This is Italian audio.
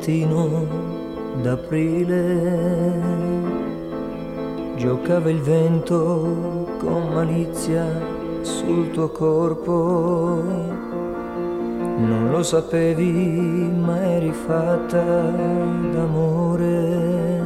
mattino d'aprile giocava il vento con malizia sul tuo corpo. Non lo sapevi, ma eri fatta d'amore.